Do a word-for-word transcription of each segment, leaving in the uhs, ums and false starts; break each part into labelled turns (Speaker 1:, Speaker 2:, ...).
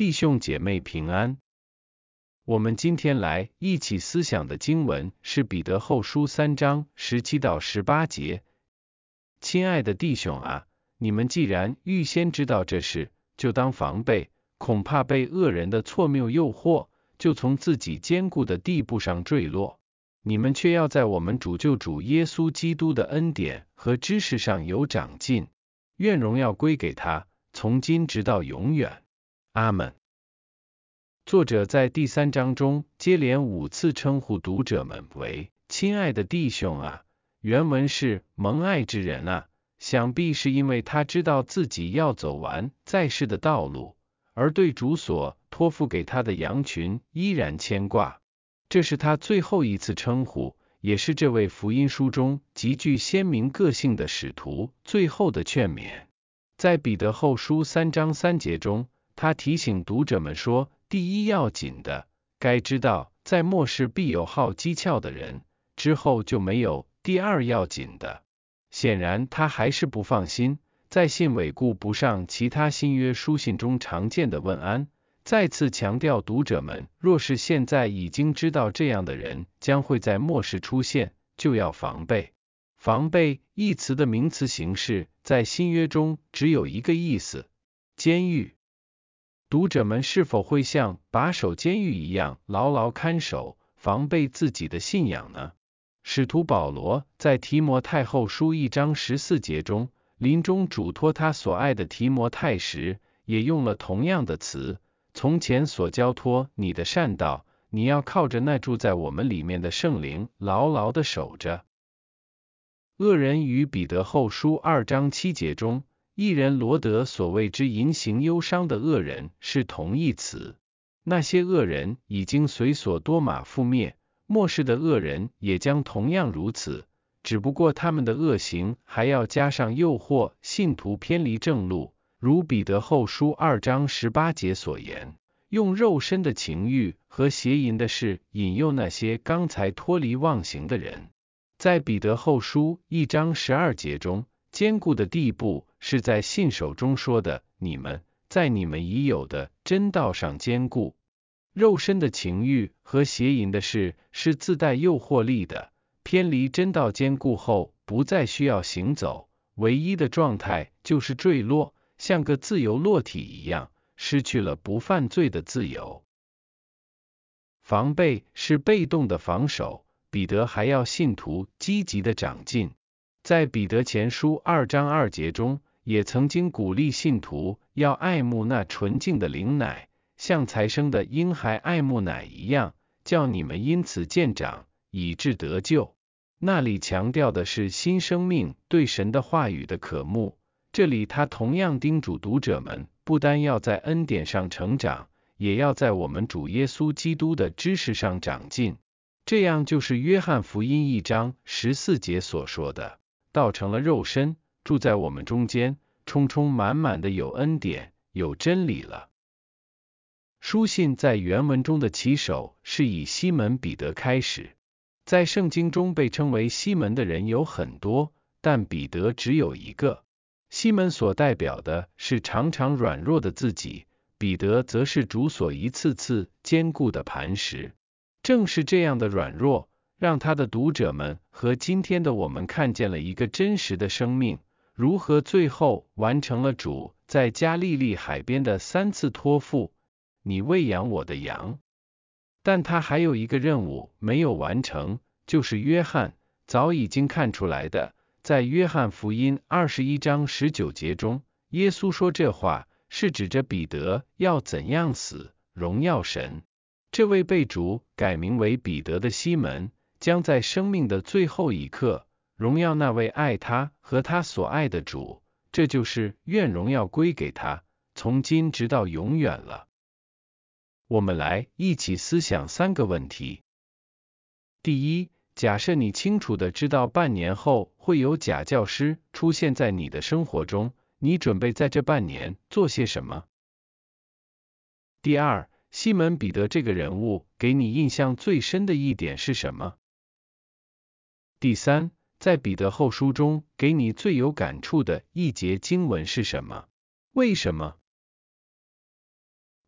Speaker 1: 弟兄姐妹平安。我们今天来一起思想的经文是彼得后书三章十七到十八节。亲爱的弟兄啊，你们既然预先知道这事，就当防备，恐怕被恶人的错谬诱惑，就从自己坚固的地步上坠落。你们却要在我们主救主耶稣基督的恩典和知识上有长进，愿荣耀归给他，从今直到永远。阿们。作者在第三章中接连五次称呼读者们为亲爱的弟兄啊，原文是蒙爱之人啊，想必是因为他知道自己要走完在世的道路，而对主所托付给他的羊群依然牵挂。这是他最后一次称呼，也是这位福音书中极具鲜明个性的使徒最后的劝勉。在彼得后书三章三节中，他提醒读者们说，第一要紧的，该知道在末世必有好讥诮的人，之后就没有第二要紧的。显然他还是不放心，在信尾顾不上其他新约书信中常见的问安，再次强调读者们若是现在已经知道这样的人将会在末世出现，就要防备。防备一词的名词形式在新约中只有一个意思，监狱。读者们是否会像把守监狱一样牢牢看守，防备自己的信仰呢？使徒保罗在提摩太后书一章十四节中，临终嘱托他所爱的提摩太时，也用了同样的词，从前所交托你的善道，你要靠着那住在我们里面的圣灵牢牢地守着。恶人与彼得后书二章七节中，义人罗德所谓之淫行忧伤的恶人是同义词。那些恶人已经随所多玛覆灭，末世的恶人也将同样如此，只不过他们的恶行还要加上诱惑信徒偏离正路，如彼得后书二章十八节所言，用肉身的情欲和邪淫的事引诱那些刚才脱离妄行的人。在彼得后书一章十二节中，坚固的地步是在信手中说的，你们在你们已有的真道上坚固。肉身的情欲和邪淫的事是自带诱惑力的，偏离真道坚固后不再需要行走，唯一的状态就是坠落，像个自由落体一样，失去了不犯罪的自由。防备是被动的防守，彼得还要信徒积极的长进。在彼得前书二章二节中，也曾经鼓励信徒要爱慕那纯净的灵奶，像才生的婴孩爱慕奶一样，叫你们因此渐长，以致得救。那里强调的是新生命对神的话语的渴慕，这里他同样叮嘱读者们，不单要在恩典上成长，也要在我们主耶稣基督的知识上长进。这样就是约翰福音一章十四节所说的，道成了肉身，住在我们中间，充充满满的有恩典，有真理了。书信在原文中的起手是以西门彼得开始。在圣经中被称为西门的人有很多，但彼得只有一个。西门所代表的是常常软弱的自己，彼得则是主所一次次坚固的磐石。正是这样的软弱，让他的读者们和今天的我们看见了一个真实的生命，如何最后完成了主在加利利海边的三次托付，你喂养我的羊。但他还有一个任务没有完成，就是约翰早已经看出来的。在约翰福音二十一章十九节中，耶稣说这话是指着彼得要怎样死，荣耀神。这位被主改名为彼得的西门，将在生命的最后一刻荣耀那位爱他和他所爱的主，这就是愿荣耀归给他，从今直到永远了。我们来一起思想三个问题。第一，假设你清楚的知道半年后会有假教师出现在你的生活中，你准备在这半年做些什么？第二，西门彼得这个人物给你印象最深的一点是什么？第三，在彼得后书中给你最有感触的一节经文是什么？为什么？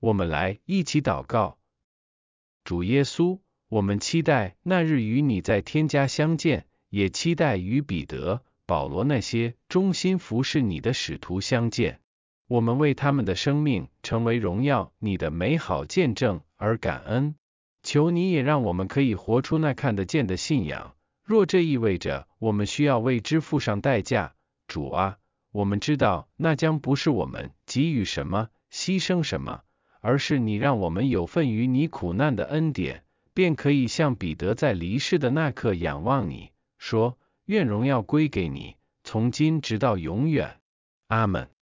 Speaker 1: 我们来一起祷告。主耶稣，我们期待那日与你在天家相见，也期待与彼得、保罗那些忠心服侍你的使徒相见。我们为他们的生命成为荣耀你的美好见证而感恩。求你也让我们可以活出那看得见的信仰，若这意味着我们需要为之付上代价，主啊，我们知道那将不是我们给予什么、牺牲什么，而是你让我们有份于你苦难的恩典，便可以像彼得在离世的那刻仰望你，说：愿荣耀归给你，从今直到永远。阿们。